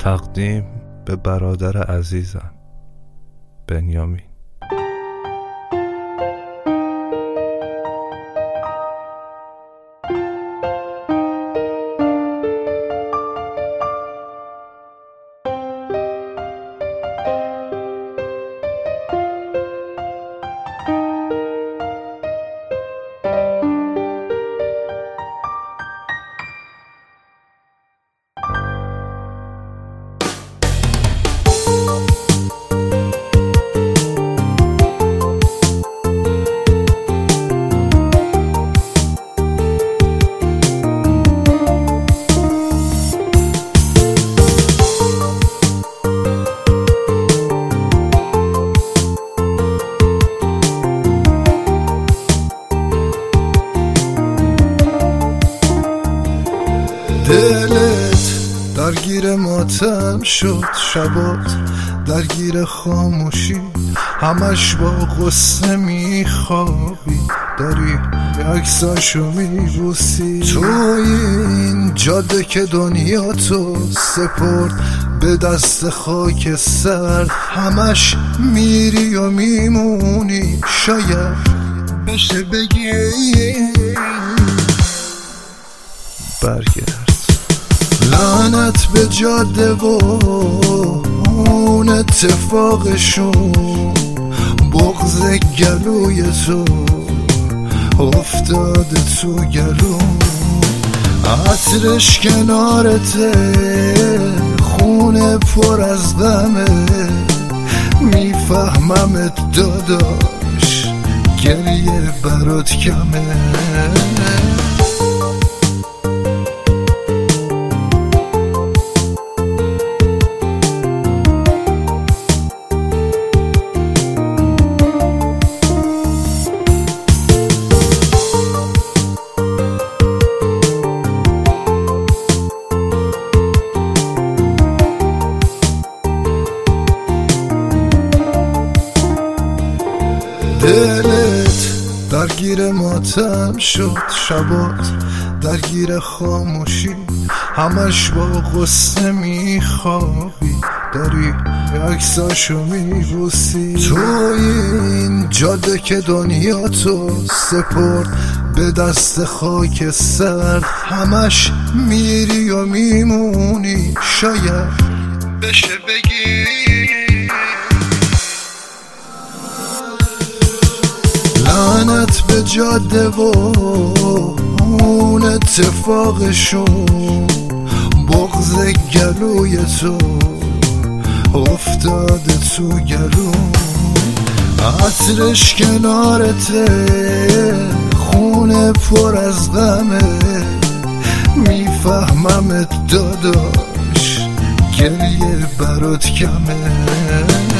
تقدیم به برادر عزیزم بنیامین. دلت درگیر ماتم شد، شبات درگیر خاموشی، همش با غصه میخوابی، داری عکساشو میبوسی. تو این جاده که دنیا تو سپرد به دست خاک سر، همش میری و میمونی، شاید بشه بگی برگرد. لعنت به جاده و اون اتفاقشون، بغض گلوی تو افتاده تو گلوم، عطرش کنارته، خونه پر از غمه، میفهممت داداش، گریه برات کمه. دلت درگیر ماتم شد، شبات درگیر خاموشی، همش با غصه میخوابی، داری عکساشو میبوسی. تو این جاده که دنیا تو سپرد به دست خاک سر، همش میری و میمونی، شاید بشه بگی لعنت به جاده و اون اتفاقشون، بغض گلوی تو افتاده تو گلوم، عطرش کنارته، خونه پر از غمه، میفهممت داداش، گریه برات کمه.